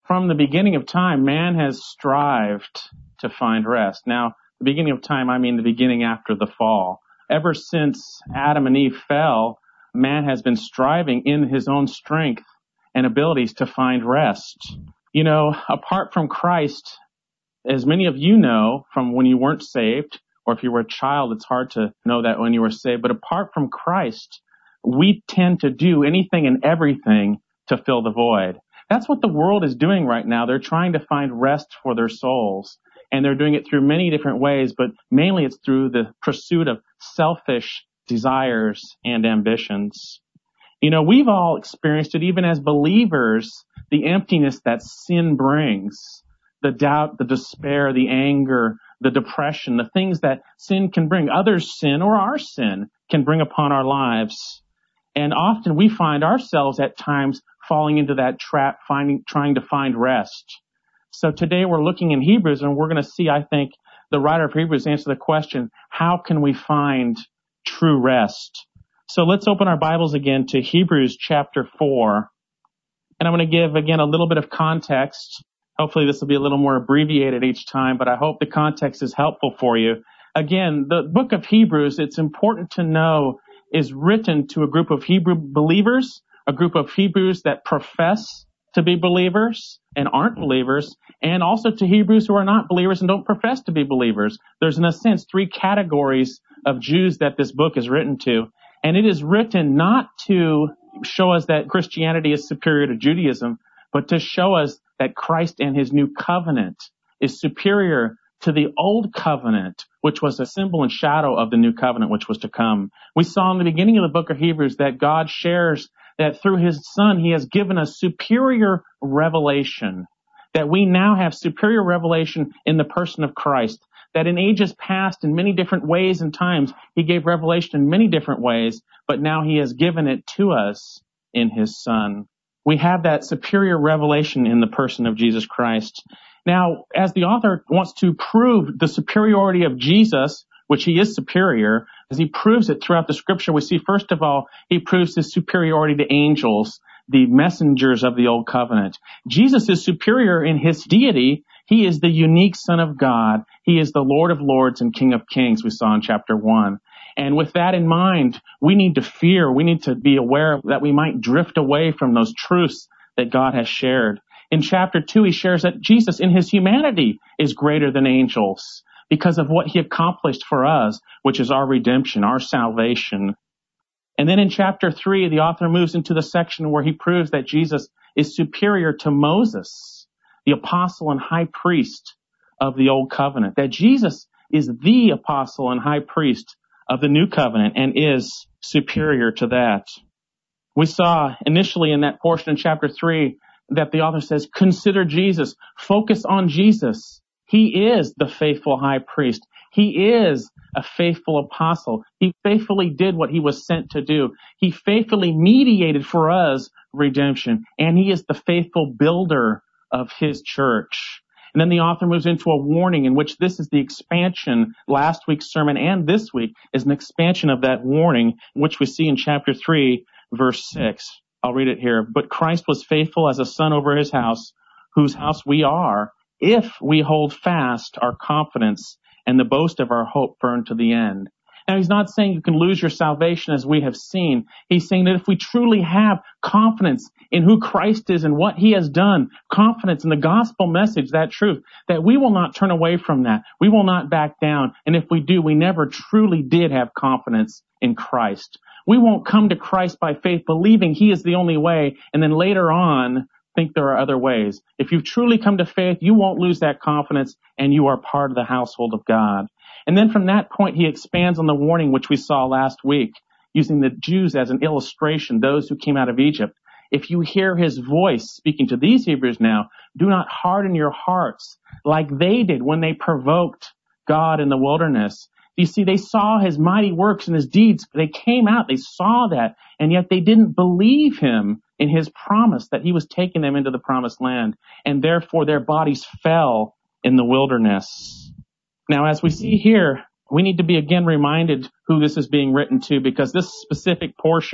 From the beginning of time, man has strived to find rest. Now, the beginning of time, I mean the beginning after the fall. Ever since Adam and Eve fell, man has been striving in his own strength and abilities to find rest. You know, apart from Christ, as many of you know from when you weren't saved, or if you were a child, it's hard to know that when you were saved, but apart from Christ, we tend to do anything and everything to fill the void. That's what the world is doing right now. They're trying to find rest for their souls, and they're doing it through many different ways, but mainly it's through the pursuit of selfish desires and ambitions. You know, we've all experienced it, even as believers, the emptiness that sin brings, the doubt, the despair, the anger, the depression, the things that sin can bring, others' sin or our sin can bring upon our lives. And often we find ourselves at times falling into that trap, trying to find rest. So today we're looking in Hebrews, and we're going to see, I think, the writer of Hebrews answer the question, how can we find true rest? So let's open our Bibles again to Hebrews chapter 4. And I'm going to give, again, a little bit of context. Hopefully this will be a little more abbreviated each time, but I hope the context is helpful for you. Again, the book of Hebrews, it's important to know, is written to a group of Hebrew believers, a group of Hebrews that profess to be believers and aren't believers, and also to Hebrews who are not believers and don't profess to be believers. There's, in a sense, three categories of Jews that this book is written to. And it is written not to show us that Christianity is superior to Judaism, but to show us that Christ and his new covenant is superior to the old covenant, which was a symbol and shadow of the new covenant which was to come. We saw in the beginning of the book of Hebrews that God shares that through his Son, he has given us superior revelation, that we now have superior revelation in the person of Christ, that in ages past, in many different ways and times, he gave revelation in many different ways, but now he has given it to us in his Son. We have that superior revelation in the person of Jesus Christ. Now, as the author wants to prove the superiority of Jesus, which he is superior, as he proves it throughout the scripture, we see, first of all, he proves his superiority to angels, the messengers of the old covenant. Jesus is superior in his deity. He is the unique Son of God. He is the Lord of Lords and King of Kings, we saw in chapter 1. And with that in mind, we need to fear, we need to be aware that we might drift away from those truths that God has shared. In chapter 2, he shares that Jesus in his humanity is greater than angels because of what he accomplished for us, which is our redemption, our salvation. And then in chapter 3, the author moves into the section where he proves that Jesus is superior to Moses, the apostle and high priest of the old covenant, that Jesus is the apostle and high priest of the new covenant and is superior to that. We saw initially in that portion in chapter 3 that the author says, consider Jesus, focus on Jesus. He is the faithful high priest. He is a faithful apostle. He faithfully did what he was sent to do. He faithfully mediated for us redemption, and he is the faithful builder of his church. And then the author moves into a warning in which this is the expansion. Last week's sermon and this week is an expansion of that warning, which we see in chapter 3, verse 6. I'll read it here. But Christ was faithful as a son over his house, whose house we are, if we hold fast our confidence and the boast of our hope firm to the end. Now, he's not saying you can lose your salvation as we have seen. He's saying that if we truly have confidence in who Christ is and what he has done, confidence in the gospel message, that truth, that we will not turn away from that. We will not back down. And if we do, we never truly did have confidence in Christ. We won't come to Christ by faith believing he is the only way and then later on think there are other ways. If you've truly come to faith, you won't lose that confidence and you are part of the household of God. And then from that point, he expands on the warning which we saw last week, using the Jews as an illustration, those who came out of Egypt. If you hear his voice speaking to these Hebrews now, do not harden your hearts like they did when they provoked God in the wilderness. You see, they saw his mighty works and his deeds. They came out, they saw that, and yet they didn't believe him in his promise that he was taking them into the promised land. And therefore their bodies fell in the wilderness. Now, as we see here, we need to be again reminded who this is being written to, because this specific portion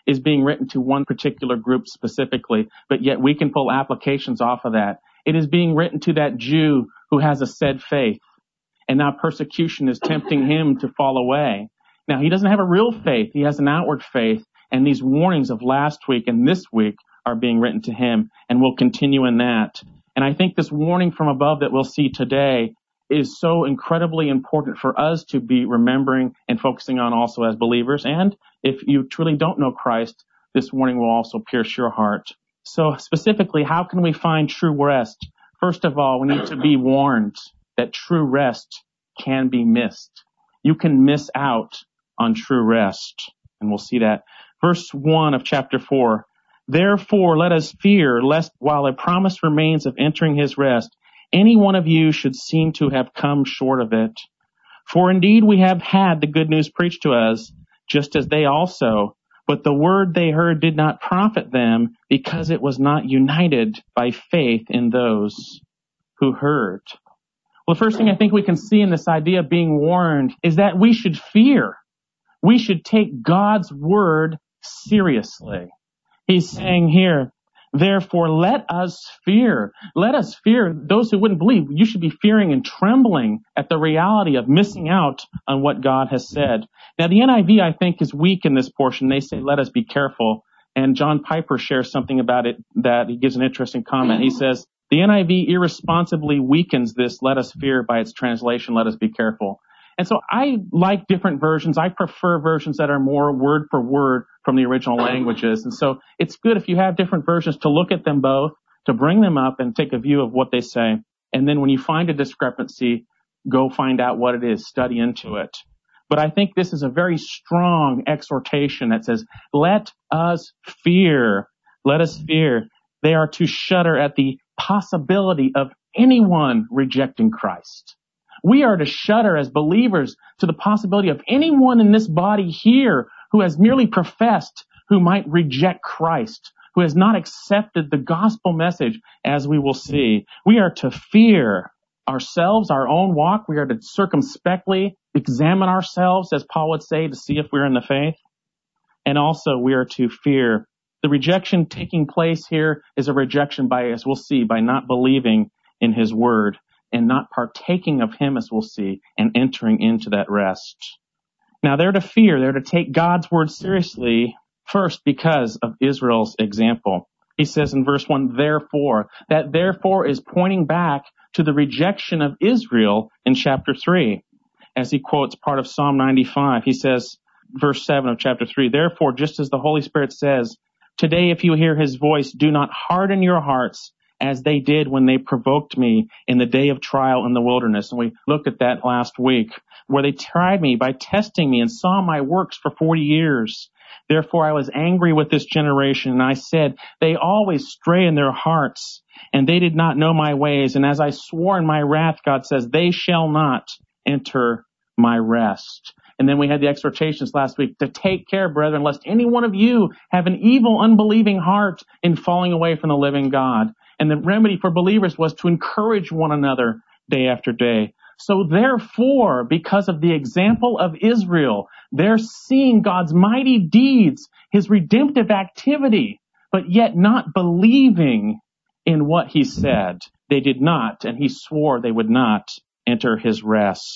is being written to one particular group specifically, but yet we can pull applications off of that. It is being written to that Jew who has a said faith, and now persecution is tempting him to fall away. Now, he doesn't have a real faith. He has an outward faith, and these warnings of last week and this week are being written to him, and we'll continue in that. And I think this warning from above that we'll see today is so incredibly important for us to be remembering and focusing on also as believers. And if you truly don't know Christ, this warning will also pierce your heart. So specifically, how can we find true rest? First of all, we need to be warned that true rest can be missed. You can miss out on true rest. And we'll see that. Verse 1 of chapter 4. Therefore, let us fear, lest while a promise remains of entering his rest, any one of you should seem to have come short of it. For indeed we have had the good news preached to us, just as they also, but the word they heard did not profit them, because it was not united by faith in those who heard. Well, the first thing I think we can see in this idea of being warned is that we should fear. We should take God's word seriously. He's saying here, therefore, let us fear. Let us fear those who wouldn't believe. You should be fearing and trembling at the reality of missing out on what God has said. Now, the NIV, I think, is weak in this portion. They say, let us be careful. And John Piper shares something about it that he gives an interesting comment. He says, the NIV irresponsibly weakens this let us fear by its translation, let us be careful. And so I like different versions. I prefer versions that are more word for word from the original languages. And so it's good if you have different versions to look at them both, to bring them up and take a view of what they say. And then when you find a discrepancy, go find out what it is, study into it. But I think this is a very strong exhortation that says, let us fear. Let us fear. They are to shudder at the possibility of anyone rejecting Christ. We are to shudder as believers to the possibility of anyone in this body here who has merely professed, who might reject Christ, who has not accepted the gospel message, as we will see. We are to fear ourselves, our own walk. We are to circumspectly examine ourselves, as Paul would say, to see if we're in the faith. And also we are to fear. The rejection taking place here is a rejection by, as we'll see, by not believing in his word and not partaking of him, as we'll see, and entering into that rest. Now, they're to fear. They're to take God's word seriously, first because of Israel's example. He says in verse 1, therefore, that therefore is pointing back to the rejection of Israel in chapter 3. As he quotes part of Psalm 95, he says, verse 7 of chapter 3, therefore, just as the Holy Spirit says, today if you hear his voice, do not harden your hearts as they did when they provoked me in the day of trial in the wilderness. And we looked at that last week, where they tried me by testing me and saw my works for 40 years. Therefore I was angry with this generation, and I said, they always stray in their hearts, and they did not know my ways. And as I swore in my wrath, God says, they shall not enter my rest. And then we had the exhortations last week to take care, brethren, lest any one of you have an evil, unbelieving heart in falling away from the living God. And the remedy for believers was to encourage one another day after day. So therefore, because of the example of Israel, they're seeing God's mighty deeds, his redemptive activity, but yet not believing in what he said. They did not, and he swore they would not enter his rest.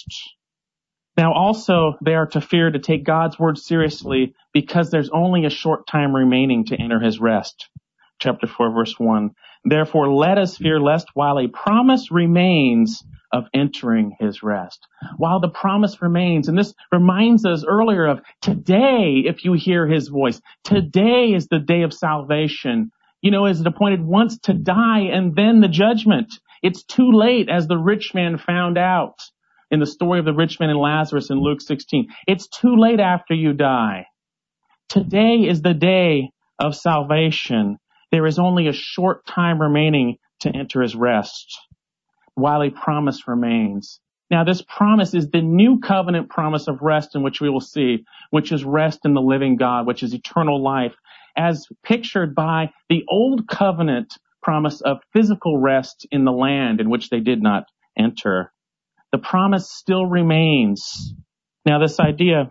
Now also, they are to fear to take God's word seriously because there's only a short time remaining to enter his rest. Chapter 4, verse 1. Therefore, let us fear lest while a promise remains of entering his rest. While the promise remains, and this reminds us earlier of today, if you hear his voice, today is the day of salvation. You know, is it appointed once to die and then the judgment? It's too late, as the rich man found out in the story of the rich man and Lazarus in Luke 16. It's too late after you die. Today is the day of salvation. There is only a short time remaining to enter his rest while a promise remains. Now, this promise is the new covenant promise of rest, in which we will see, which is rest in the living God, which is eternal life, as pictured by the old covenant promise of physical rest in the land in which they did not enter. The promise still remains. Now, this idea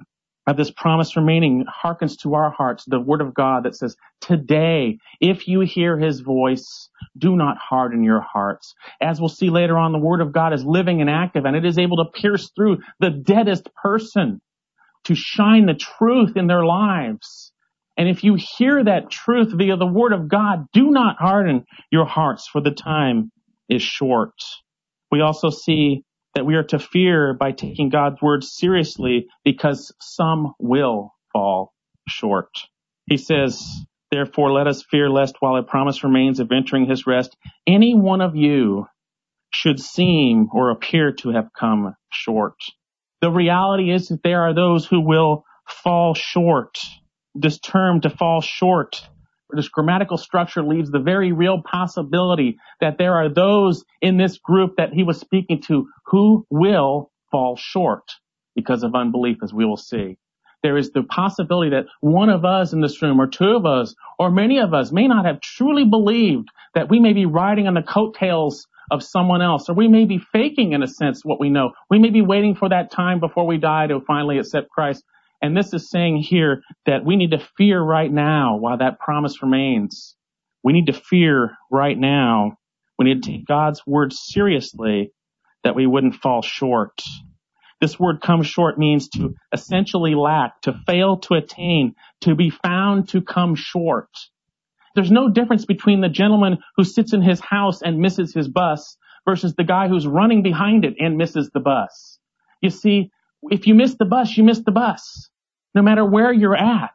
of this promise remaining hearkens to our hearts, the word of God that says, today, if you hear his voice, do not harden your hearts. As we'll see later on, the word of God is living and active, and it is able to pierce through the deadest person to shine the truth in their lives. And if you hear that truth via the word of God, do not harden your hearts, for the time is short. We also see that we are to fear by taking God's word seriously, because some will fall short. He says, therefore, let us fear lest while a promise remains of entering his rest, any one of you should seem or appear to have come short. The reality is that there are those who will fall short. This term, to fall short, this grammatical structure leaves the very real possibility that there are those in this group that he was speaking to who will fall short because of unbelief, as we will see. There is the possibility that one of us in this room, or two of us, or many of us may not have truly believed, that we may be riding on the coattails of someone else, or we may be faking, in a sense, what we know. We may be waiting for that time before we die to finally accept Christ. And this is saying here that we need to fear right now while that promise remains. We need to fear right now. We need to take God's word seriously, that we wouldn't fall short. This word come short means to essentially lack, to fail to attain, to be found to come short. There's no difference between the gentleman who sits in his house and misses his bus versus the guy who's running behind it and misses the bus. You see, if you miss the bus, you miss the bus, no matter where you're at.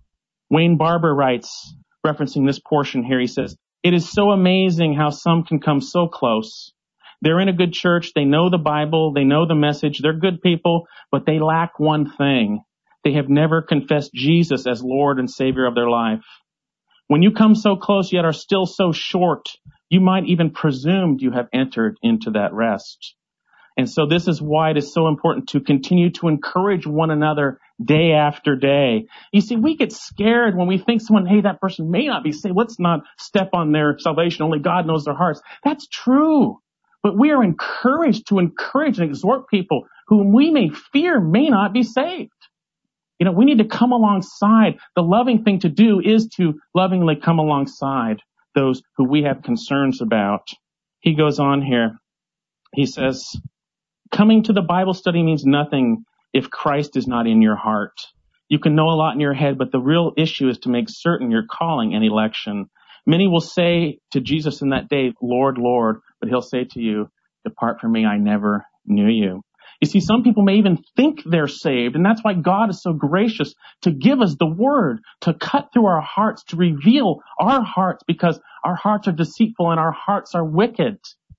Wayne Barber writes, referencing this portion here, he says, it is so amazing how some can come so close. They're in a good church, they know the Bible, they know the message, they're good people, but they lack one thing. They have never confessed Jesus as Lord and Savior of their life. When you come so close yet are still so short, you might even presume you have entered into that rest. And so this is why it is so important to continue to encourage one another day after day. You see, we get scared when we think someone, hey, that person may not be saved. Let's not step on their salvation. Only God knows their hearts. That's true. But we are encouraged to encourage and exhort people whom we may fear may not be saved. You know, we need to come alongside. The loving thing to do is to lovingly come alongside those who we have concerns about. He goes on here. He says, coming to the Bible study means nothing if Christ is not in your heart. You can know a lot in your head, but the real issue is to make certain your calling and election. Many will say to Jesus in that day, Lord, Lord, but he'll say to you, depart from me, I never knew you. You see, some people may even think they're saved, and that's why God is so gracious to give us the word, to cut through our hearts, to reveal our hearts, because our hearts are deceitful and our hearts are wicked.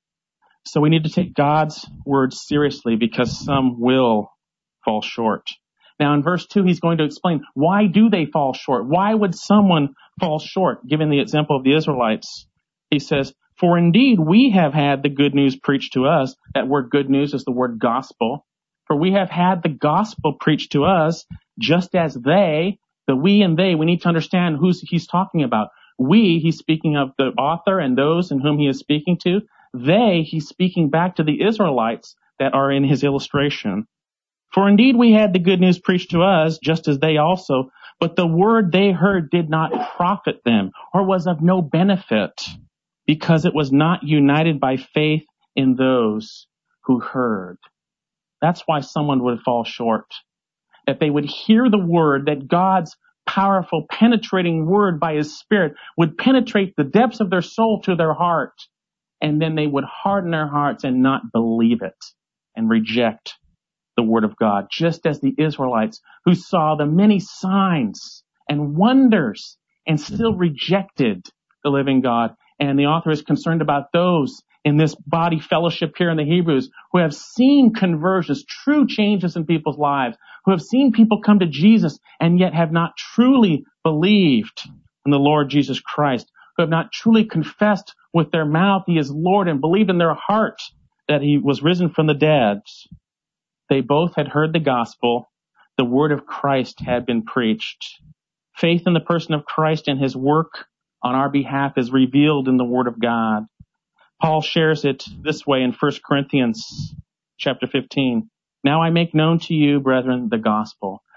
So we need to take God's word seriously, because some will fall short. Now in verse 2, he's going to explain, why do they fall short? Why would someone fall short? Given the example of the Israelites, he says, for indeed we have had the good news preached to us. That word good news is the word gospel. For we have had the gospel preached to us, just as they, the we and they, we need to understand who he's talking about. We, he's speaking of the author and those in whom he is speaking to. They, he's speaking back to the Israelites that are in his illustration. For indeed we had the good news preached to us, just as they also, but the word they heard did not profit them, or was of no benefit, because it was not united by faith in those who heard. That's why someone would fall short. That they would hear the word, that God's powerful, penetrating word by his Spirit would penetrate the depths of their soul to their heart, and then they would harden their hearts and not believe it and reject the word of God, just as the Israelites who saw the many signs and wonders and still rejected the living God. And the author is concerned about those in this body fellowship here in the Hebrews who have seen conversions, true changes in people's lives, who have seen people come to Jesus and yet have not truly believed in the Lord Jesus Christ, who have not truly confessed with their mouth he is Lord and believed in their heart that he was risen from the dead. They both had heard the gospel. The word of Christ had been preached. Faith in the person of Christ and his work on our behalf is revealed in the word of God. Paul shares it this way in 1 Corinthians chapter 15. Now I make known to you, brethren, the gospel,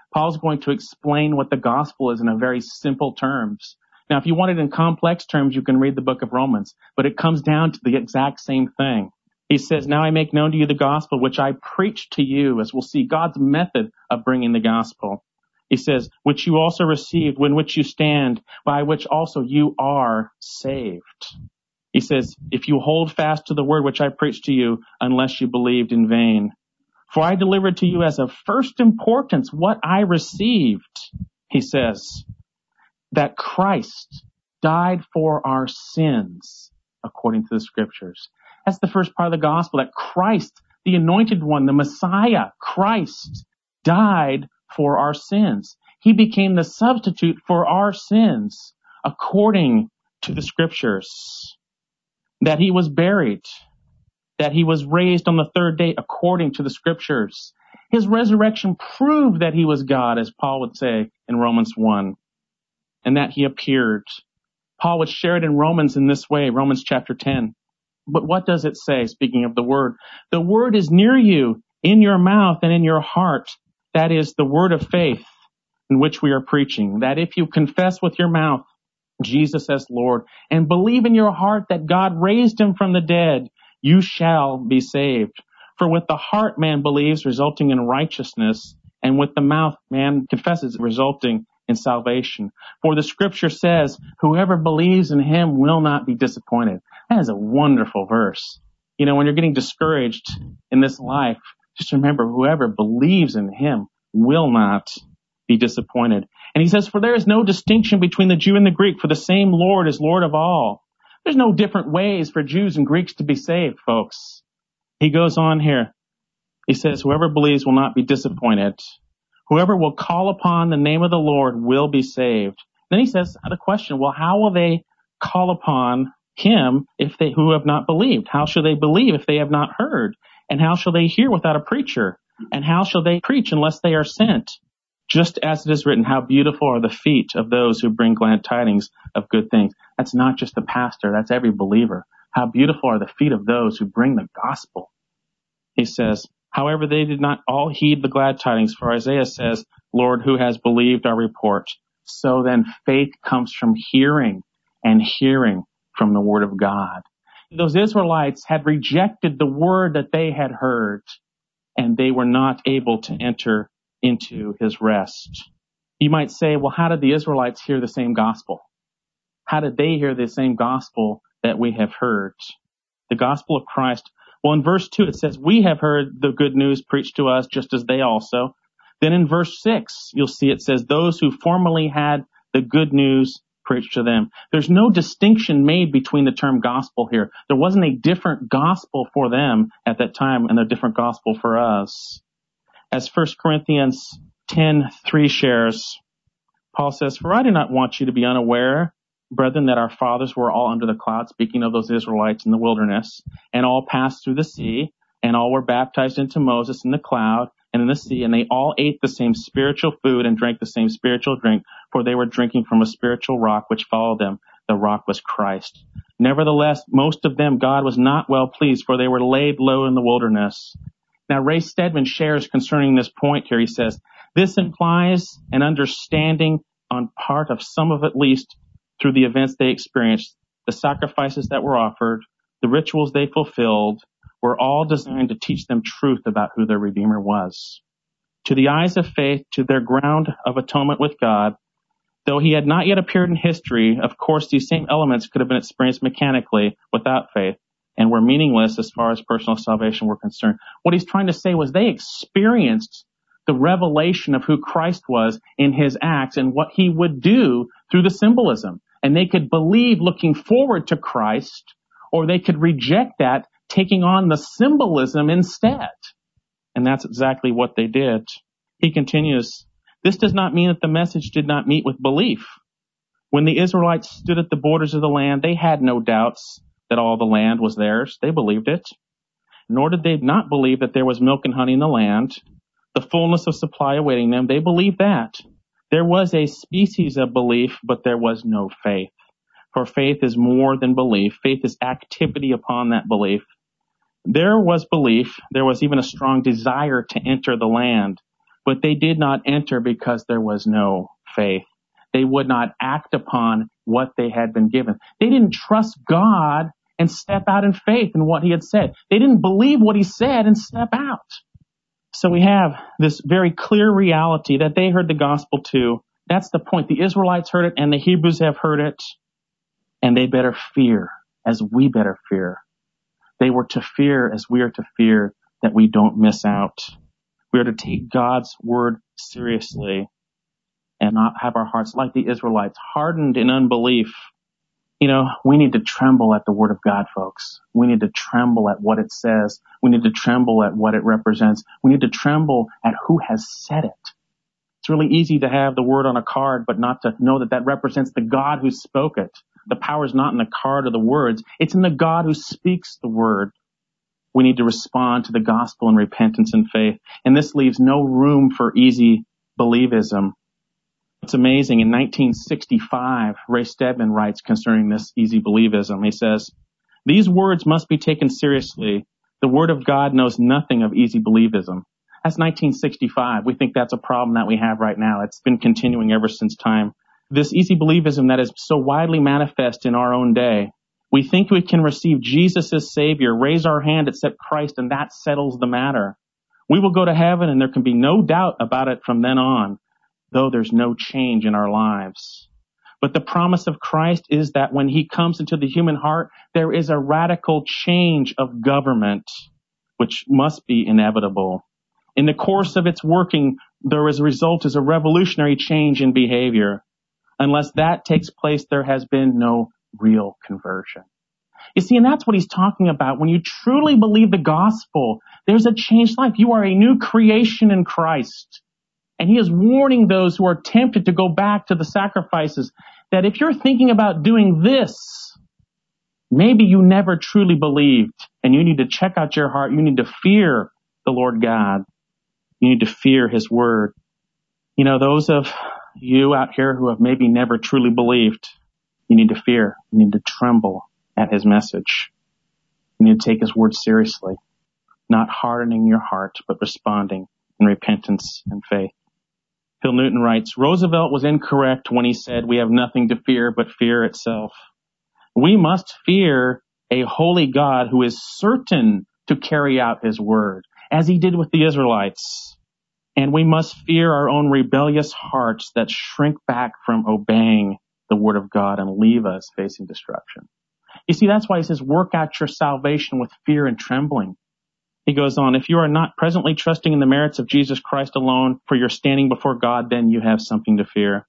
Paul's going to explain what the gospel is in a very simple terms. Now, if you want it in complex terms, you can read the book of Romans, but it comes down to the exact same thing. He says, now I make known to you the gospel, which I preach to you, as we'll see God's method of bringing the gospel. He says, which you also received, in which you stand, by which also you are saved. He says, if you hold fast to the word which I preached to you, unless you believed in vain. For I delivered to you as of first importance what I received, he says, that Christ died for our sins, according to the scriptures. That's the first part of the gospel, that Christ, the anointed one, the Messiah, Christ, died for our sins. He became the substitute for our sins, according to the scriptures. That he was buried, that he was raised on the third day, according to the scriptures. His resurrection proved that he was God, as Paul would say in Romans 1, and that he appeared. Paul would share it in Romans in this way, Romans chapter 10. But what does it say, speaking of the word? The word is near you, in your mouth and in your heart. That is the word of faith in which we are preaching. That if you confess with your mouth Jesus as Lord and believe in your heart that God raised him from the dead, you shall be saved. For with the heart man believes, resulting in righteousness, and with the mouth man confesses, resulting in salvation. For the scripture says, whoever believes in him will not be disappointed. That is a wonderful verse. You know, when you're getting discouraged in this life, just remember, whoever believes in him will not be disappointed. And he says, for there is no distinction between the Jew and the Greek, for the same Lord is Lord of all. There's no different ways for Jews and Greeks to be saved, folks. He goes on here. He says, whoever believes will not be disappointed. Whoever will call upon the name of the Lord will be saved. Then he says the question, well, how will they call upon him who have not believed? How shall they believe if they have not heard? And how shall they hear without a preacher? And how shall they preach unless they are sent? Just as it is written, how beautiful are the feet of those who bring glad tidings of good things. That's not just the pastor, that's every believer. How beautiful are the feet of those who bring the gospel. He says, however, they did not all heed the glad tidings, for Isaiah says, Lord, who has believed our report? So then faith comes from hearing, and hearing from the word of God. Those Israelites had rejected the word that they had heard, and they were not able to enter into his rest. You might say, well, how did the Israelites hear the same gospel? How did they hear the same gospel that we have heard? The gospel of Christ. Well, in verse 2, it says, we have heard the good news preached to us just as they also. Then in verse 6, you'll see it says, those who formerly had the good news preached to them. There's no distinction made between the term gospel here. There wasn't a different gospel for them at that time and a different gospel for us. As 1 Corinthians 10:3 shares, Paul says, for I do not want you to be unaware, brethren, that our fathers were all under the cloud, speaking of those Israelites in the wilderness, and all passed through the sea, and all were baptized into Moses in the cloud and in the sea, and they all ate the same spiritual food and drank the same spiritual drink, for they were drinking from a spiritual rock which followed them. The rock was Christ. Nevertheless, most of them God was not well pleased, for they were laid low in the wilderness. Now, Ray Stedman shares concerning this point here. He says, this implies an understanding on part of some of at least through the events they experienced, the sacrifices that were offered, the rituals they fulfilled, were all designed to teach them truth about who their Redeemer was. To the eyes of faith, to their ground of atonement with God, though he had not yet appeared in history, of course, these same elements could have been experienced mechanically without faith and were meaningless as far as personal salvation were concerned. What he's trying to say was they experienced the revelation of who Christ was in his acts and what he would do through the symbolism. And they could believe looking forward to Christ, or they could reject that, taking on the symbolism instead. And that's exactly what they did. He continues, this does not mean that the message did not meet with belief. When the Israelites stood at the borders of the land, they had no doubts that all the land was theirs. They believed it. Nor did they not believe that there was milk and honey in the land, the fullness of supply awaiting them. They believed that. There was a species of belief, but there was no faith. For faith is more than belief. Faith is activity upon that belief. There was belief. There was even a strong desire to enter the land. but they did not enter because there was no faith. They would not act upon what they had been given. They didn't trust God and step out in faith in what he had said. They didn't believe what he said and step out. So we have this very clear reality that they heard the gospel too. That's the point. The Israelites heard it and the Hebrews have heard it, and they better fear as we better fear. They were to fear as we are to fear that we don't miss out. We are to take God's word seriously and not have our hearts like the Israelites hardened in unbelief. We need to tremble at the word of God, folks. We need to tremble at what it says. We need to tremble at what it represents. We need to tremble at who has said it. It's really easy to have the word on a card, but not to know that that represents the God who spoke it. The power is not in the card or the words. It's in the God who speaks the word. We need to respond to the gospel in repentance and faith. And this leaves no room for easy believism. It's amazing. In 1965, Ray Stedman writes concerning this easy believism. He says, "These words must be taken seriously. The word of God knows nothing of easy believism." That's 1965. We think that's a problem that we have right now. It's been continuing ever since time. This easy believism that is so widely manifest in our own day. We think we can receive Jesus as Savior, raise our hand, accept Christ, and that settles the matter. We will go to heaven, and there can be no doubt about it from then on, though there's no change in our lives. But the promise of Christ is that when he comes into the human heart, there is a radical change of government, which must be inevitable. In the course of its working, there as a result is a revolutionary change in behavior. Unless that takes place, there has been no real conversion. You see, and that's what he's talking about. When you truly believe the gospel, there's a changed life. You are a new creation in Christ. And he is warning those who are tempted to go back to the sacrifices that if you're thinking about doing this, maybe you never truly believed, and you need to check out your heart. You need to fear the Lord God. You need to fear his word. Those of you out here who have maybe never truly believed, you need to fear. You need to tremble at his message. You need to take his word seriously, not hardening your heart, but responding in repentance and faith. Phil Newton writes, "Roosevelt was incorrect when he said we have nothing to fear but fear itself. We must fear a holy God who is certain to carry out his word, as he did with the Israelites. And we must fear our own rebellious hearts that shrink back from obeying the word of God and leave us facing destruction." You see, that's why he says, work out your salvation with fear and trembling. He goes on, "If you are not presently trusting in the merits of Jesus Christ alone for your standing before God, then you have something to fear.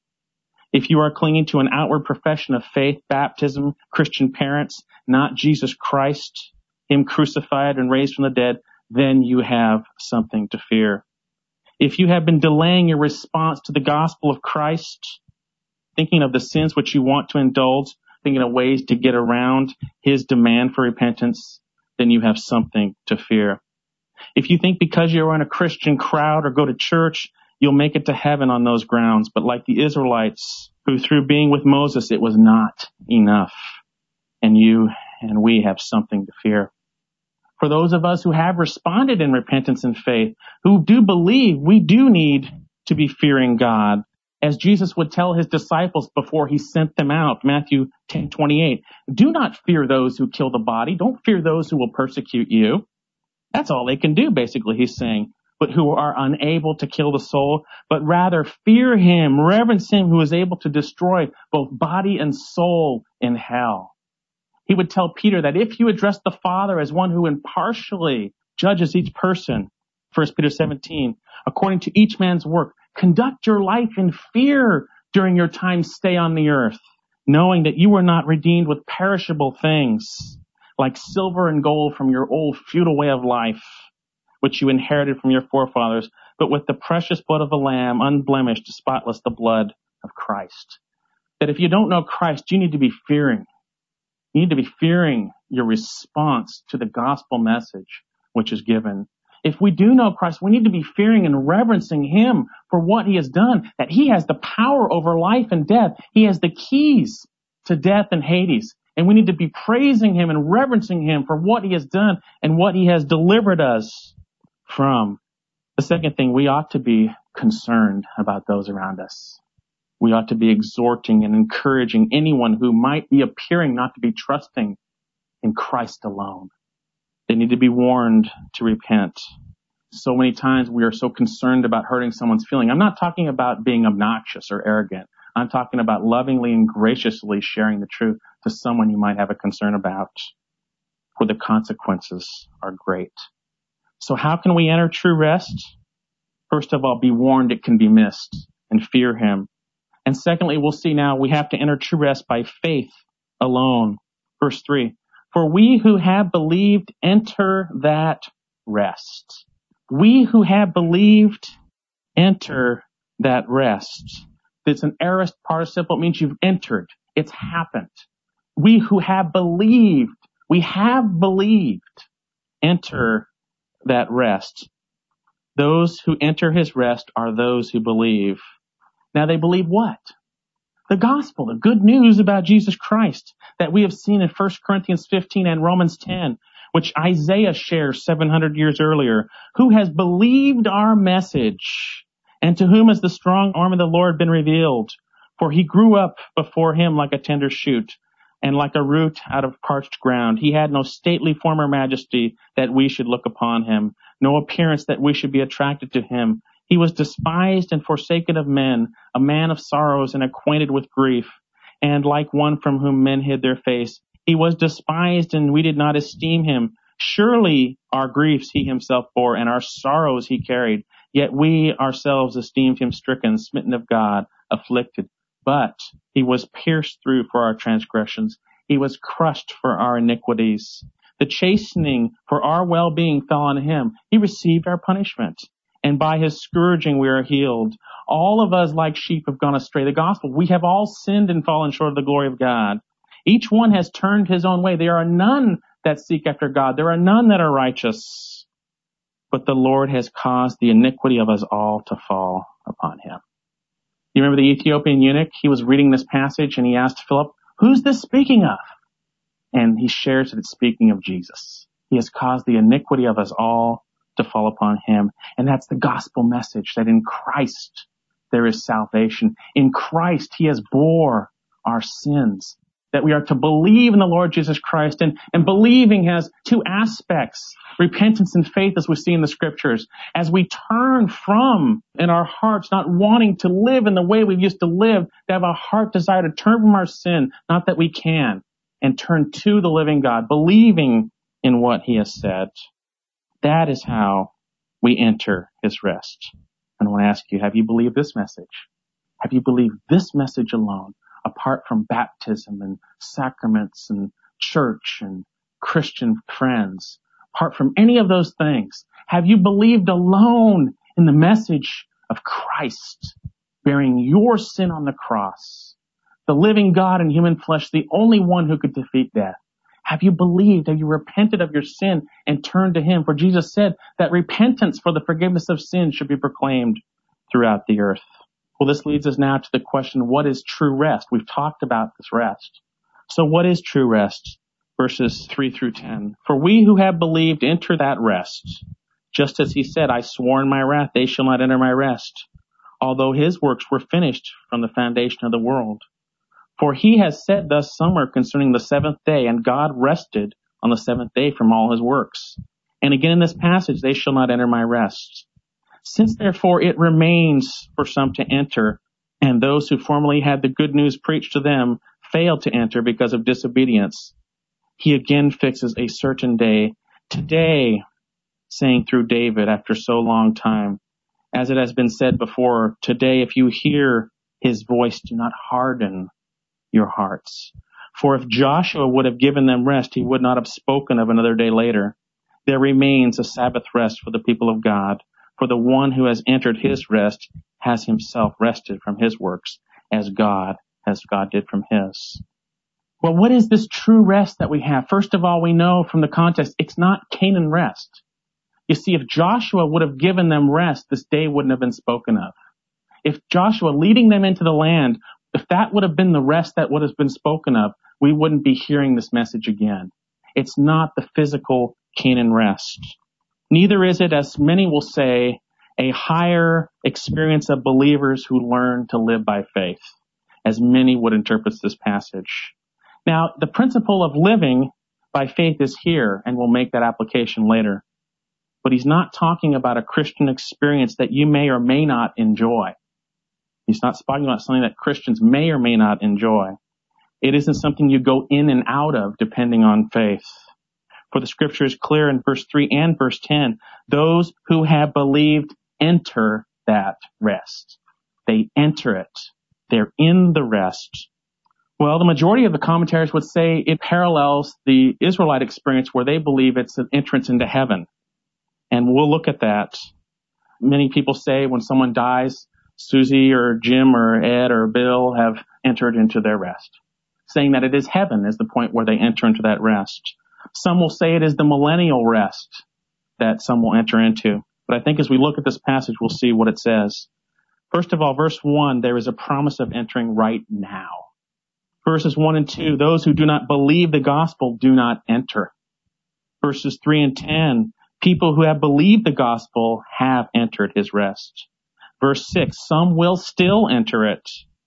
If you are clinging to an outward profession of faith, baptism, Christian parents, not Jesus Christ, him crucified and raised from the dead, then you have something to fear. If you have been delaying your response to the gospel of Christ, thinking of the sins which you want to indulge, thinking of ways to get around his demand for repentance, then you have something to fear. If you think because you're in a Christian crowd or go to church, you'll make it to heaven on those grounds, but like the Israelites, who through being with Moses, it was not enough, and you and we have something to fear. For those of us who have responded in repentance and faith, who do believe, we do need to be fearing God. As Jesus would tell his disciples before he sent them out, Matthew 10:28, "Do not fear those who kill the body. Don't fear those who will persecute you." That's all they can do, basically, he's saying, but who are unable to kill the soul, but rather fear him, reverence him who is able to destroy both body and soul in hell. He would tell Peter that if you address the Father as one who impartially judges each person, 1 Peter 17, according to each man's work, conduct your life in fear during your time stay on the earth, knowing that you were not redeemed with perishable things like silver and gold from your old feudal way of life, which you inherited from your forefathers, but with the precious blood of the Lamb, unblemished, spotless, the blood of Christ. That if you don't know Christ, you need to be fearing. You need to be fearing your response to the gospel message which is given. If we do know Christ, we need to be fearing and reverencing him for what he has done, that he has the power over life and death. He has the keys to death and Hades. And we need to be praising him and reverencing him for what he has done and what he has delivered us from. The second thing, we ought to be concerned about those around us. We ought to be exhorting and encouraging anyone who might be appearing not to be trusting in Christ alone. They need to be warned to repent. So many times we are so concerned about hurting someone's feeling. I'm not talking about being obnoxious or arrogant. I'm talking about lovingly and graciously sharing the truth to someone you might have a concern about, for the consequences are great. So how can we enter true rest? First of all, be warned it can be missed, and fear him. And secondly, we'll see now we have to enter true rest by faith alone. Verse 3, for we who have believed enter that rest. We who have believed enter that rest. It's an aorist participle. It means you've entered. It's happened. We who have believed, enter that rest. Those who enter his rest are those who believe. Now they believe what? The gospel, the good news about Jesus Christ that we have seen in 1 Corinthians 15 and Romans 10, which Isaiah shares 700 years earlier. Who has believed our message, and to whom has the strong arm of the Lord been revealed? For he grew up before him like a tender shoot, and like a root out of parched ground. He had no stately form or majesty that we should look upon him, no appearance that we should be attracted to him. He was despised and forsaken of men, a man of sorrows and acquainted with grief, and like one from whom men hid their face. He was despised, and we did not esteem him. Surely our griefs he himself bore, and our sorrows he carried. Yet we ourselves esteemed him stricken, smitten of God, afflicted. But he was pierced through for our transgressions. He was crushed for our iniquities. The chastening for our well-being fell on him. He received our punishment, and by his scourging we are healed. All of us like sheep have gone astray. The gospel, we have all sinned and fallen short of the glory of God. Each one has turned his own way. There are none that seek after God. There are none that are righteous. But the Lord has caused the iniquity of us all to fall upon him. You remember the Ethiopian eunuch? He was reading this passage and he asked Philip, who's this speaking of? And he shares that it's speaking of Jesus. He has caused the iniquity of us all to fall upon him. And that's the gospel message, that in Christ there is salvation. In Christ he has bore our sins. That we are to believe in the Lord Jesus Christ. And believing has two aspects, repentance and faith, as we see in the scriptures. As we turn from, in our hearts, not wanting to live in the way we used to live, to have a heart desire to turn from our sin, not that we can, and turn to the living God, believing in what he has said. That is how we enter his rest. And I want to ask you, have you believed this message? Have you believed this message alone? Apart from baptism and sacraments and church and Christian friends, apart from any of those things, have you believed alone in the message of Christ bearing your sin on the cross, the living God in human flesh, the only one who could defeat death? Have you believed? Have you repented of your sin and turned to him? For Jesus said that repentance for the forgiveness of sins should be proclaimed throughout the earth. Well, this leads us now to the question, what is true rest? We've talked about this rest. So what is true rest? Verses 3 through 10. For we who have believed enter that rest. Just as he said, I swore in my wrath, they shall not enter my rest. Although his works were finished from the foundation of the world. For he has said thus somewhere concerning the seventh day, and God rested on the seventh day from all his works. And again in this passage, they shall not enter my rest. Since therefore it remains for some to enter, and those who formerly had the good news preached to them failed to enter because of disobedience, he again fixes a certain day, today, saying through David after so long time, as it has been said before, today if you hear his voice, do not harden your hearts. For if Joshua would have given them rest, he would not have spoken of another day later. There remains a Sabbath rest for the people of God. For the one who has entered his rest has himself rested from his works as God did from his. Well, what is this true rest that we have? First of all, we know from the context, it's not Canaan rest. You see, if Joshua would have given them rest, this day wouldn't have been spoken of. If Joshua leading them into the land, if that would have been the rest that would have been spoken of, we wouldn't be hearing this message again. It's not the physical Canaan rest. Neither is it, as many will say, a higher experience of believers who learn to live by faith, as many would interpret this passage. Now, the principle of living by faith is here, and we'll make that application later. But he's not talking about a Christian experience that you may or may not enjoy. He's not talking about something that Christians may or may not enjoy. It isn't something you go in and out of depending on faith. For the scripture is clear in verse 3 and verse 10. Those who have believed enter that rest. They enter it. They're in the rest. Well, the majority of the commentaries would say it parallels the Israelite experience where they believe it's an entrance into heaven. And we'll look at that. Many people say when someone dies, Susie or Jim or Ed or Bill have entered into their rest. Saying that it is heaven is the point where they enter into that rest. Some will say it is the millennial rest that some will enter into. But I think as we look at this passage, we'll see what it says. First of all, verse 1, there is a promise of entering right now. Verses 1 and 2, those who do not believe the gospel do not enter. Verses 3 and 10, people who have believed the gospel have entered his rest. Verse 6, some will still enter it.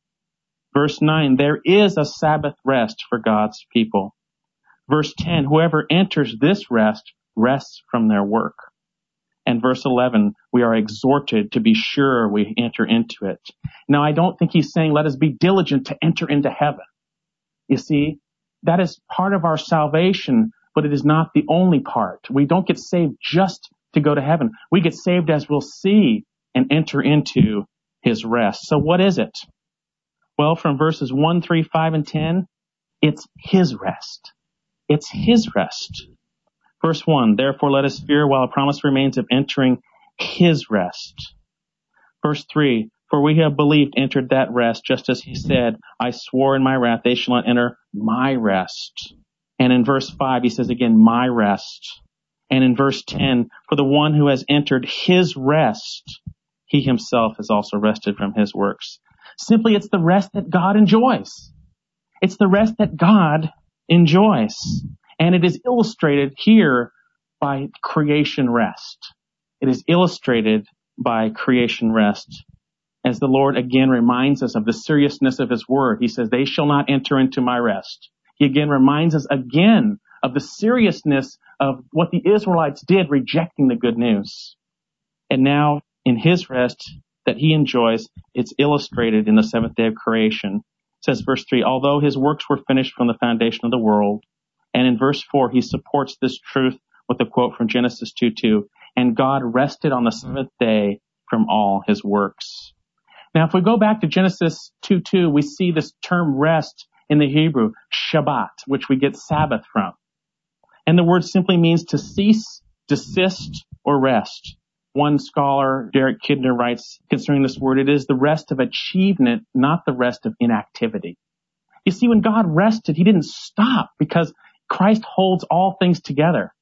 Verse 9, there is a Sabbath rest for God's people. Verse 10, whoever enters this rest rests from their work. And verse 11, we are exhorted to be sure we enter into it. Now, I don't think he's saying let us be diligent to enter into heaven. You see, that is part of our salvation, but it is not the only part. We don't get saved just to go to heaven. We get saved, as we'll see, and enter into his rest. So what is it? Well, from verses 1, 3, 5, and 10, it's his rest. It's his rest. Verse 1, therefore let us fear while a promise remains of entering his rest. Verse 3, for we have believed entered that rest, just as he said, I swore in my wrath, they shall not enter my rest. And in verse 5, he says again, my rest. And in verse 10, for the one who has entered his rest, he himself has also rested from his works. Simply, it's the rest that God enjoys. It's the rest that God enjoys. And it is illustrated here by creation rest. It is illustrated by creation rest. As the Lord again reminds us of the seriousness of his word, he says, they shall not enter into my rest. He again reminds us again of the seriousness of what the Israelites did, rejecting the good news. And now in his rest that he enjoys, it's illustrated in the seventh day of creation. It says verse 3, although his works were finished from the foundation of the world. And in verse 4, he supports this truth with a quote from Genesis 2:2, and God rested on the seventh day from all his works. Now, if we go back to Genesis 2:2, we see this term rest in the Hebrew, Shabbat, which we get Sabbath from. And the word simply means to cease, desist, or rest. One scholar, Derek Kidner, writes concerning this word, it is the rest of achievement, not the rest of inactivity. You see, when God rested, he didn't stop because Christ holds all things together.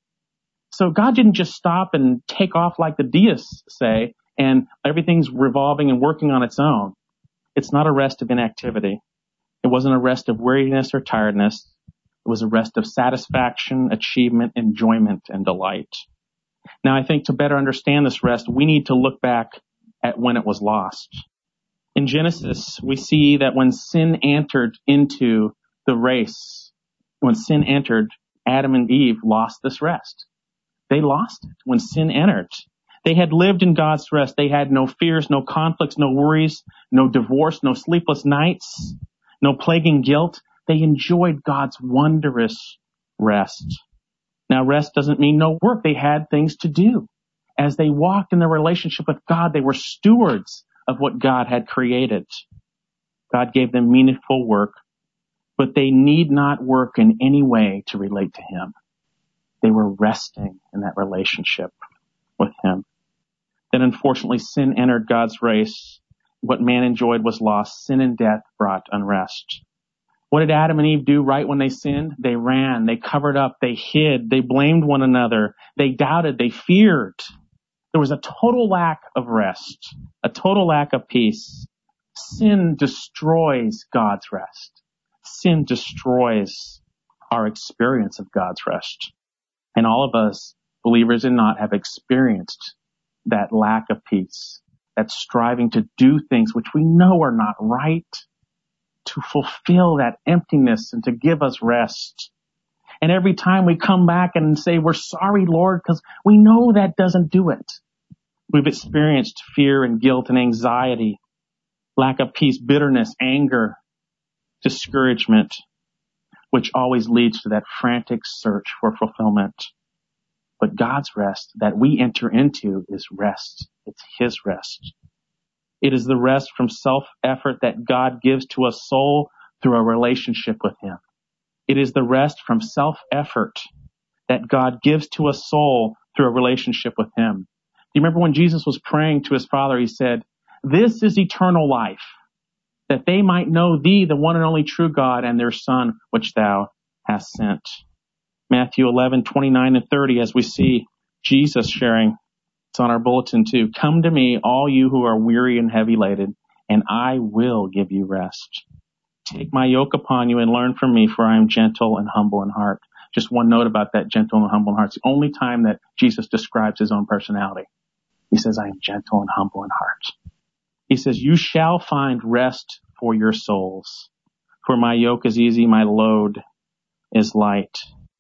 So God didn't just stop and take off like the deists say, and everything's revolving and working on its own. It's not a rest of inactivity. It wasn't a rest of weariness or tiredness. It was a rest of satisfaction, achievement, enjoyment, and delight. Now, I think to better understand this rest, we need to look back at when it was lost. In Genesis, we see that when sin entered into the race, when sin entered, Adam and Eve lost this rest. They lost it when sin entered. They had lived in God's rest. They had no fears, no conflicts, no worries, no divorce, no sleepless nights, no plaguing guilt. They enjoyed God's wondrous rest. Now, rest doesn't mean no work. They had things to do. As they walked in their relationship with God, they were stewards of what God had created. God gave them meaningful work, but they need not work in any way to relate to him. They were resting in that relationship with him. Then unfortunately, sin entered God's race. What man enjoyed was lost. Sin and death brought unrest. What did Adam and Eve do right when they sinned? They ran, they covered up, they hid, they blamed one another, they doubted, they feared. There was a total lack of rest, a total lack of peace. Sin destroys God's rest. Sin destroys our experience of God's rest. And all of us, believers and not, have experienced that lack of peace, that striving to do things which we know are not right, to fulfill that emptiness and to give us rest. And every time we come back and say, we're sorry, Lord, because we know that doesn't do it. We've experienced fear and guilt and anxiety, lack of peace, bitterness, anger, discouragement, which always leads to that frantic search for fulfillment. But God's rest that we enter into is rest. It's His rest. It is the rest from self-effort that God gives to a soul through a relationship with Him. It is the rest from self-effort that God gives to a soul through a relationship with Him. Do you remember when Jesus was praying to His Father, He said, "This is eternal life, that they might know Thee, the one and only true God, and their Son, which Thou hast sent." Matthew 11:29 and 30, as we see Jesus sharing, it's on our bulletin too. "Come to me, all you who are weary and heavy laden, and I will give you rest. Take my yoke upon you and learn from me, for I am gentle and humble in heart." Just one note about that gentle and humble in heart. It's the only time that Jesus describes His own personality. He says, "I am gentle and humble in heart." He says, "You shall find rest for your souls. For my yoke is easy, my load is light."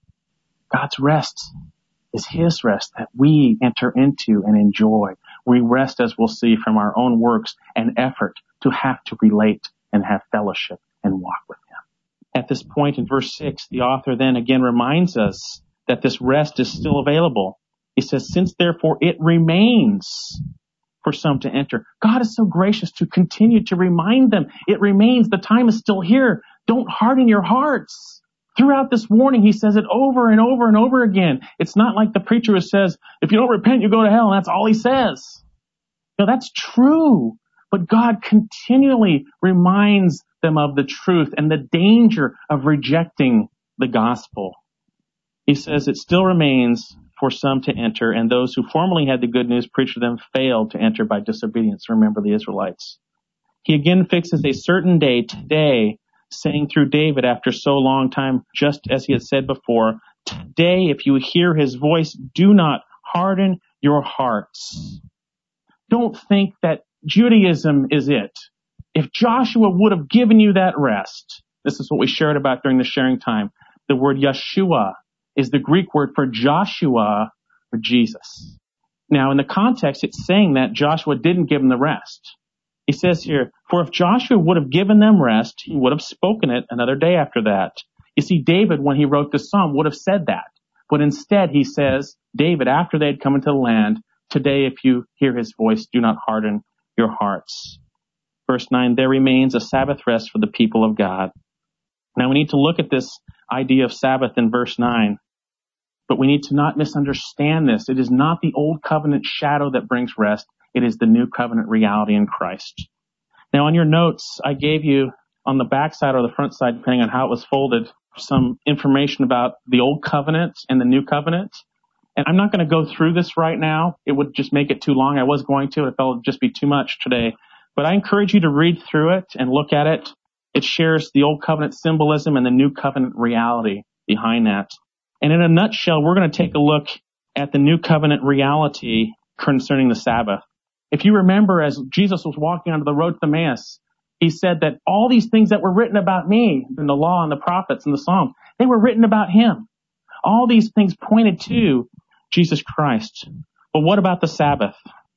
God's rest is His rest that we enter into and enjoy. We rest, as we'll see, from our own works and effort to have to relate and have fellowship and walk with Him. At this point in verse 6, the author then again reminds us that this rest is still available. He says, "Since therefore it remains for some to enter." God is so gracious to continue to remind them. It remains. The time is still here. Don't harden your hearts. Throughout this warning, He says it over and over and over again. It's not like the preacher who says, if you don't repent, you go to hell, and that's all he says. No, that's true. But God continually reminds them of the truth and the danger of rejecting the gospel. He says it still remains for some to enter, and those who formerly had the good news preached to them failed to enter by disobedience. Remember the Israelites. He again fixes a certain day, today, saying through David after so long time, just as He had said before, "Today, if you hear His voice, do not harden your hearts." Don't think that Judaism is it. If Joshua would have given you that rest, this is what we shared about during the sharing time. The word Yeshua is the Greek word for Joshua or Jesus. Now, in the context, it's saying that Joshua didn't give them the rest. He says here, "For if Joshua would have given them rest, he would have spoken it another day after that." You see, David, when he wrote the psalm, would have said that. But instead, he says, David, after they had come into the land, "Today, if you hear His voice, do not harden your hearts." Verse 9, "There remains a Sabbath rest for the people of God." Now, we need to look at this idea of Sabbath in verse 9. But we need to not misunderstand this. It is not the old covenant shadow that brings rest. It is the new covenant reality in Christ. Now, on your notes, I gave you on the back side or the front side, depending on how it was folded, some information about the old covenant and the new covenant. And I'm not going to go through this right now. It would just make it too long. I was going to. I felt it would just be too much today. But I encourage you to read through it and look at it. It shares the old covenant symbolism and the new covenant reality behind that. And in a nutshell, we're going to take a look at the new covenant reality concerning the Sabbath. If you remember, as Jesus was walking onto the road to Emmaus, He said that all these things that were written about me in the law and the prophets and the Psalms, they were written about Him. All these things pointed to Jesus Christ. But what about the Sabbath?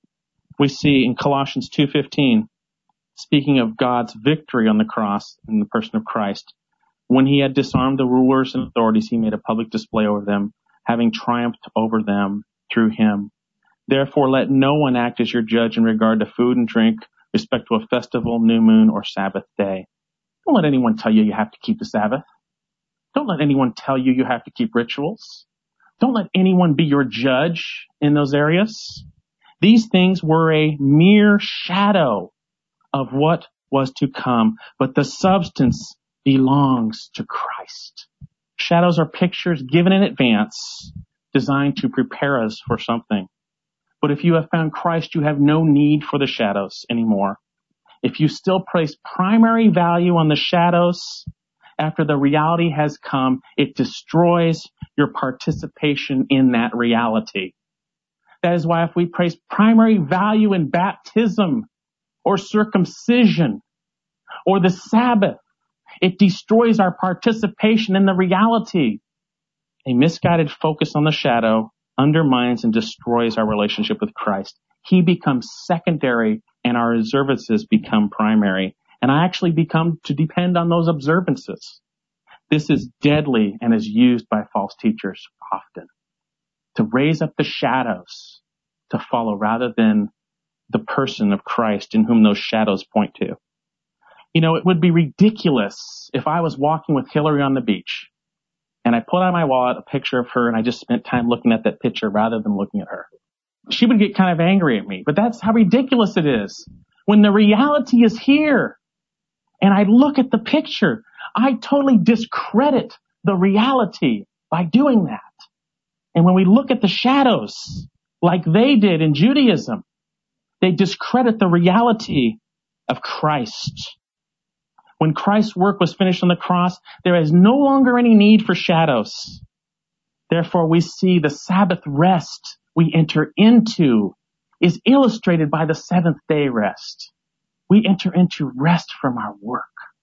We see in Colossians 2:15, speaking of God's victory on the cross in the person of Christ, "When He had disarmed the rulers and authorities, He made a public display over them, having triumphed over them through Him. Therefore, let no one act as your judge in regard to food and drink, respect to a festival, new moon, or Sabbath day." Don't let anyone tell you have to keep the Sabbath. Don't let anyone tell you have to keep rituals. Don't let anyone be your judge in those areas. These things were a mere shadow of what was to come, but the substance belongs to Christ. Shadows are pictures given in advance, designed to prepare us for something. But if you have found Christ, you have no need for the shadows anymore. If you still place primary value on the shadows, after the reality has come, it destroys your participation in that reality. That is why if we place primary value in baptism or circumcision or the Sabbath, it destroys our participation in the reality. A misguided focus on the shadow undermines and destroys our relationship with Christ. He becomes secondary and our observances become primary. And I actually become to depend on those observances. This is deadly and is used by false teachers often to raise up the shadows to follow rather than the person of Christ in whom those shadows point to. You know, it would be ridiculous if I was walking with Hillary on the beach and I pulled out of my wallet a picture of her and I just spent time looking at that picture rather than looking at her. She would get kind of angry at me, but that's how ridiculous it is. When the reality is here and I look at the picture, I totally discredit the reality by doing that. And when we look at the shadows, like they did in Judaism, they discredit the reality of Christ. When Christ's work was finished on the cross, there is no longer any need for shadows. Therefore, we see the Sabbath rest we enter into is illustrated by the seventh day rest. We enter into rest from our work.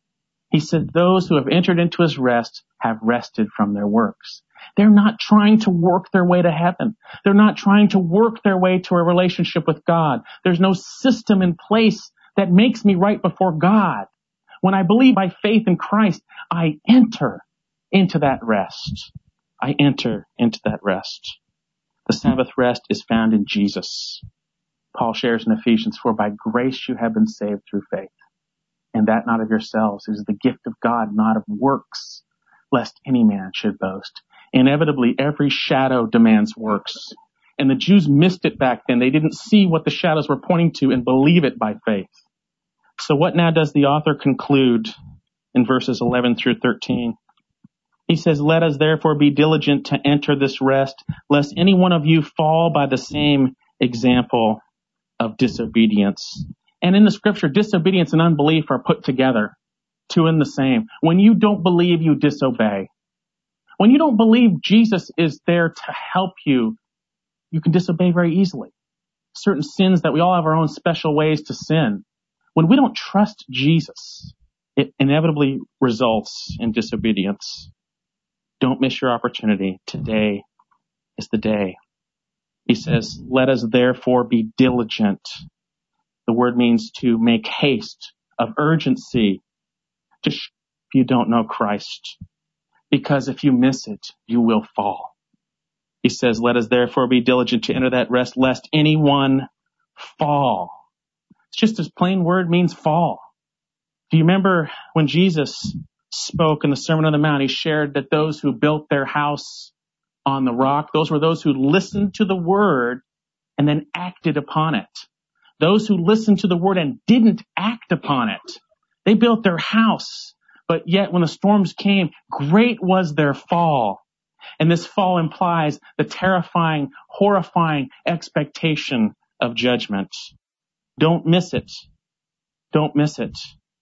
He said, those who have entered into his rest have rested from their works. They're not trying to work their way to heaven. They're not trying to work their way to a relationship with God. There's no system in place that makes me right before God. When I believe by faith in Christ, I enter into that rest. I enter into that rest. The Sabbath rest is found in Jesus. Paul shares in Ephesians 4, by grace you have been saved through faith. And that not of yourselves. It is the gift of God, not of works, lest any man should boast. Inevitably, every shadow demands works. And the Jews missed it back then. They didn't see what the shadows were pointing to and believe it by faith. So what now does the author conclude in verses 11 through 13? He says, let us therefore be diligent to enter this rest, lest any one of you fall by the same example of disobedience. And in the scripture, disobedience and unbelief are put together, two in the same. When you don't believe, you disobey. When you don't believe Jesus is there to help you, you can disobey very easily. Certain sins that we all have our own special ways to sin. When we don't trust Jesus, it inevitably results in disobedience. Don't miss your opportunity. Today is the day. He says, let us therefore be diligent. The word means to make haste, of urgency, to show if you don't know Christ. Because if you miss it, you will fall. He says, let us therefore be diligent to enter that rest, lest anyone fall. It's just as plain word means fall. Do you remember when Jesus spoke in the Sermon on the Mount? He shared that those who built their house on the rock, those were those who listened to the word and then acted upon it. Those who listened to the word and didn't act upon it. They built their house, but yet when the storms came, great was their fall. And this fall implies the terrifying, horrifying expectation of judgment. Don't miss it. Don't miss it.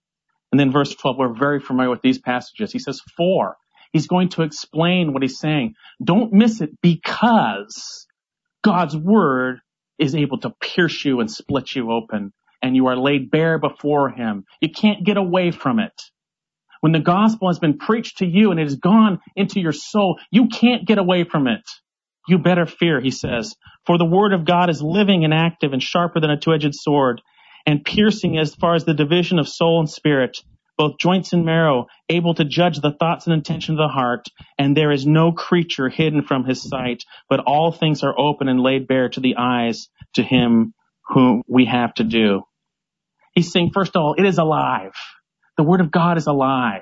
And then verse 12, we're very familiar with these passages. He says, for. He's going to explain what he's saying. Don't miss it because God's word is able to pierce you and split you open, and you are laid bare before him. You can't get away from it. When the gospel has been preached to you and it has gone into your soul, you can't get away from it. You better fear, he says, for the word of God is living and active and sharper than a two-edged sword, and piercing as far as the division of soul and spirit, both joints and marrow, able to judge the thoughts and intention of the heart. And there is no creature hidden from his sight, but all things are open and laid bare to the eyes to him whom we have to do. He's saying, first of all, it is alive. The word of God is alive.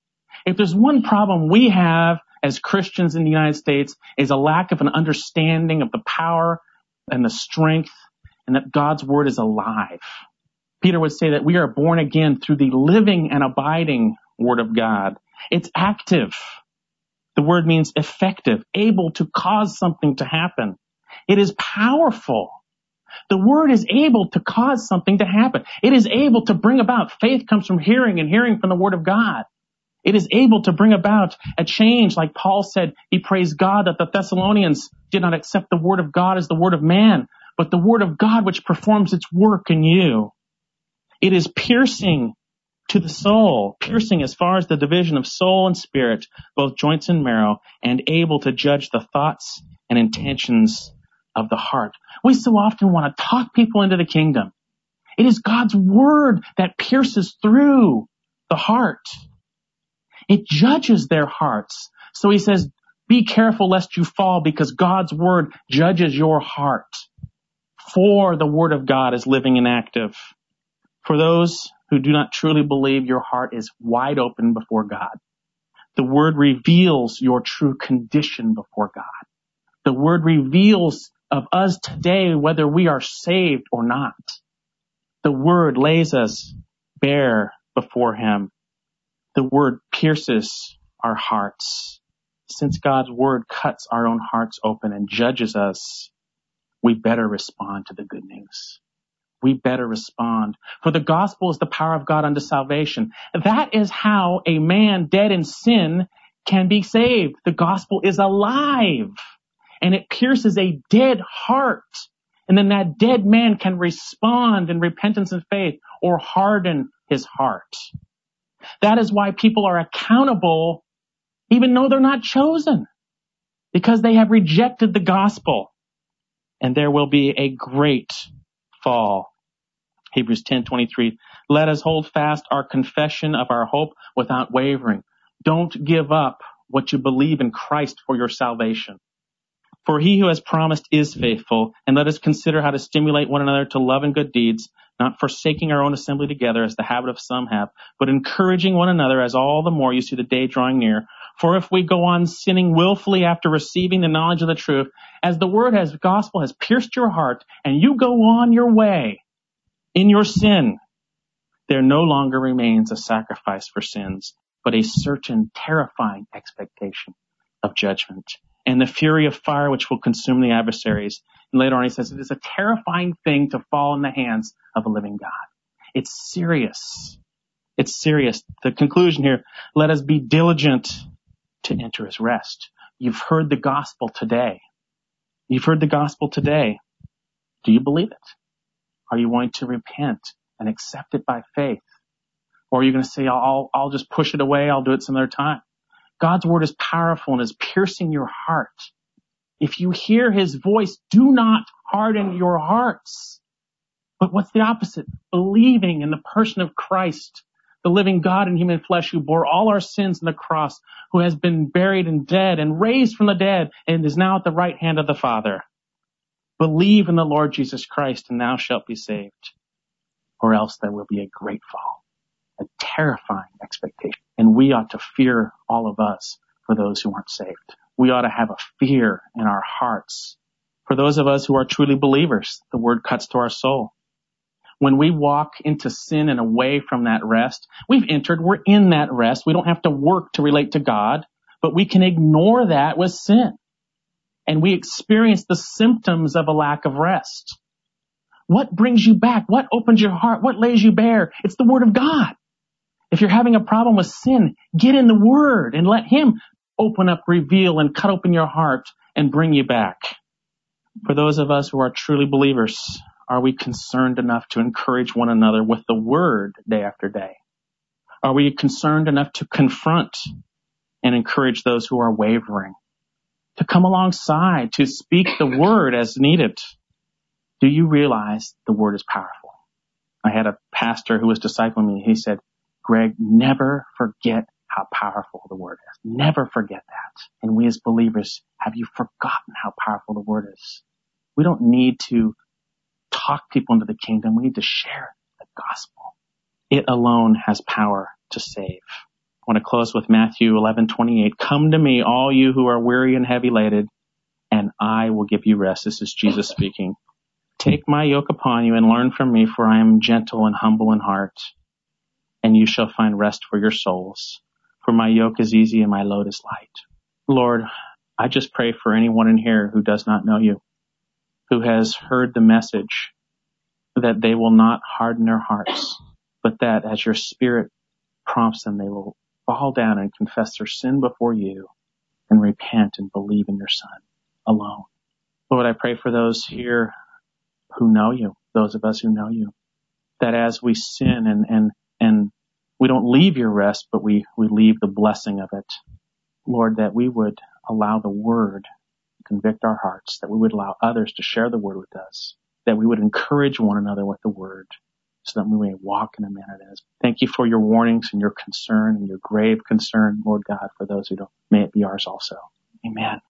If there's one problem we have as Christians in the United States, is a lack of an understanding of the power and the strength, and that God's word is alive. Peter would say that we are born again through the living and abiding word of God. It's active. The word means effective, able to cause something to happen. It is powerful. The word is able to cause something to happen. It is able to bring about. Faith comes from hearing and hearing from the word of God. It is able to bring about a change. Like Paul said, he praised God that the Thessalonians did not accept the word of God as the word of man, but the word of God which performs its work in you. It is piercing to the soul, piercing as far as the division of soul and spirit, both joints and marrow, and able to judge the thoughts and intentions of the heart. We so often want to talk people into the kingdom. It is God's word that pierces through the heart. It judges their hearts. So he says, be careful lest you fall, because God's word judges your heart. For the word of God is living and active. For those who do not truly believe, your heart is wide open before God. The word reveals your true condition before God. The word reveals of us today whether we are saved or not. The word lays us bare before him. The word pierces our hearts. Since God's word cuts our own hearts open and judges us, we better respond to the good news. We better respond. For the gospel is the power of God unto salvation. That is how a man dead in sin can be saved. The gospel is alive, and it pierces a dead heart. And then that dead man can respond in repentance and faith or harden his heart. That is why people are accountable even though they're not chosen, because they have rejected the gospel. And there will be a great fall. Hebrews 10:23. Let us hold fast our confession of our hope without wavering. Don't give up what you believe in Christ for your salvation. For he who has promised is faithful, and let us consider how to stimulate one another to love and good deeds, not forsaking our own assembly together as the habit of some have, but encouraging one another as all the more you see the day drawing near. For if we go on sinning willfully after receiving the knowledge of the truth, as the word has gospel has pierced your heart, and you go on your way in your sin, there no longer remains a sacrifice for sins, but a certain terrifying expectation of judgment and the fury of fire which will consume the adversaries. And later on he says, it is a terrifying thing to fall in the hands of a living God. It's serious. It's serious. The conclusion here, let us be diligent to enter his rest. You've heard the gospel today. You've heard the gospel today. Do you believe it? Are you going to repent and accept it by faith? Or are you going to say, I'll just push it away. I'll do it some other time. God's word is powerful and is piercing your heart. If you hear his voice, do not harden your hearts. But what's the opposite? Believing in the person of Christ, the living God in human flesh who bore all our sins on the cross, who has been buried and dead and raised from the dead and is now at the right hand of the Father. Believe in the Lord Jesus Christ and thou shalt be saved, or else there will be a great fall, a terrifying expectation. And we ought to fear, all of us, for those who aren't saved. We ought to have a fear in our hearts. For those of us who are truly believers, the word cuts to our soul. When we walk into sin and away from that rest, we're in that rest. We don't have to work to relate to God, but we can ignore that with sin. And we experience the symptoms of a lack of rest. What brings you back? What opens your heart? What lays you bare? It's the word of God. If you're having a problem with sin, get in the word and let him open up, reveal, and cut open your heart and bring you back. For those of us who are truly believers, are we concerned enough to encourage one another with the word day after day? Are we concerned enough to confront and encourage those who are wavering? To come alongside, to speak the word as needed? Do you realize the word is powerful? I had a pastor who was discipling me. He said, Greg, never forget how powerful the word is. Never forget that. And we as believers, have you forgotten how powerful the word is? We don't need to talk people into the kingdom. We need to share the gospel. It alone has power to save. I want to close with Matthew 11:28. Come to me, all you who are weary and heavy laden, and I will give you rest. This is Jesus speaking. Take my yoke upon you and learn from me, for I am gentle and humble in heart, and you shall find rest for your souls. For my yoke is easy and my load is light. Lord, I just pray for anyone in here who does not know you, who has heard the message, that they will not harden their hearts, but that as your Spirit prompts them, they will fall down and confess their sin before you and repent and believe in your Son alone. Lord, I pray for those here who know you, those of us who know you, that as we sin and we don't leave your rest, but we leave the blessing of it, Lord, that we would allow the word to convict our hearts, that we would allow others to share the word with us, that we would encourage one another with the word so that we may walk in a manner that is. Thank you for your warnings and your concern and your grave concern, Lord God, for those who don't. May it be ours also. Amen.